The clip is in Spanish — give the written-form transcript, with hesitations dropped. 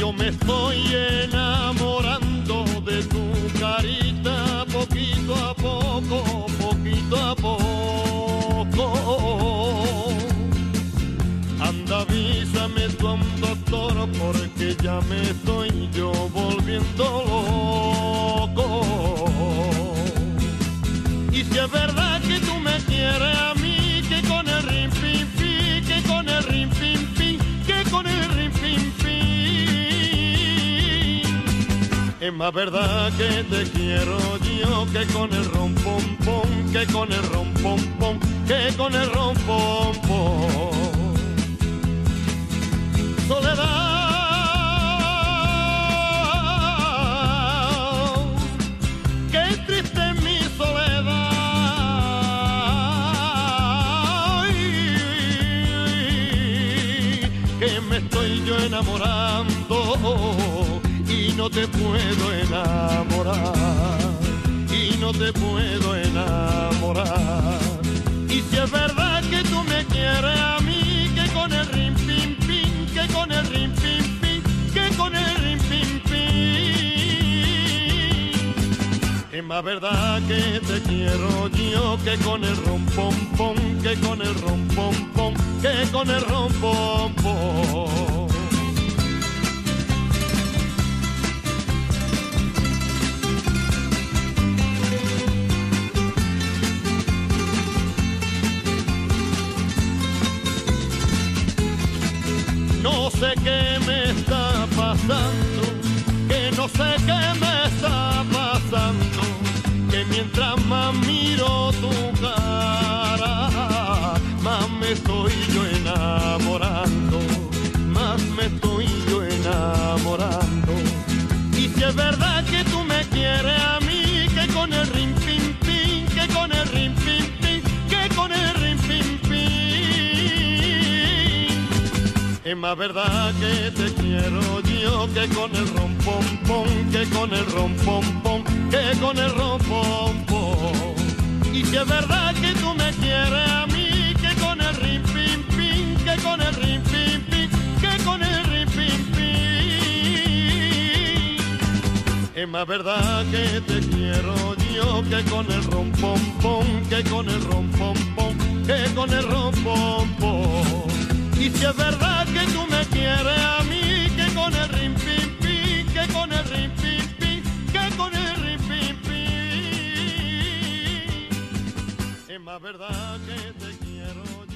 yo me estoy enamorando de tu carita poquito a poco, poquito a poco. Anda, avísame tú a un doctor porque ya me estoy yo volviendo loco. Y si es verdad que tú me quieres a mí, que con el rin pim pim, que con el rin pim pim, que con el rin pim pim. Es más verdad que te quiero yo que con el rom pom pom, que con el rom pom pom, que con el rom pom pom. Soledad, qué triste es mi soledad, que me estoy yo enamorando y no te puedo enamorar, y no te puedo enamorar. Y si es verdad que tú me quieres a mí, que con el rin pim pim, que con el rin pim pim, que con el rin pim pim. Es más verdad que te quiero yo que con el rom pom pom, que con el rom pom pom, que con el rom pom pom. No sé qué me está pasando, que no sé qué me está pasando, que mientras más miro tu cara, más me estoy yo enamorando, más me estoy yo enamorando. Y si es verdad que tú me quieres a mí, que con el rin pim pim, que con el rin pim pim, que con el rin pim pim. Es más verdad que te quiero yo que con el rom pom pom, que con el rom pom pom, que con el rom pom pom. Y si es verdad que tú me quieres a mí, que con el rin pim pim, que con el rin pim pim, que con el rin pim pim. Es más verdad que te quiero yo que con el rom pom pom, que con el rom pom pom, que con el rom pom pom. Y si es verdad que tú me quieres a mí, que con el rin pim pim, que con el rin pim pim, que con el rin pim pim. Es más verdad que te quiero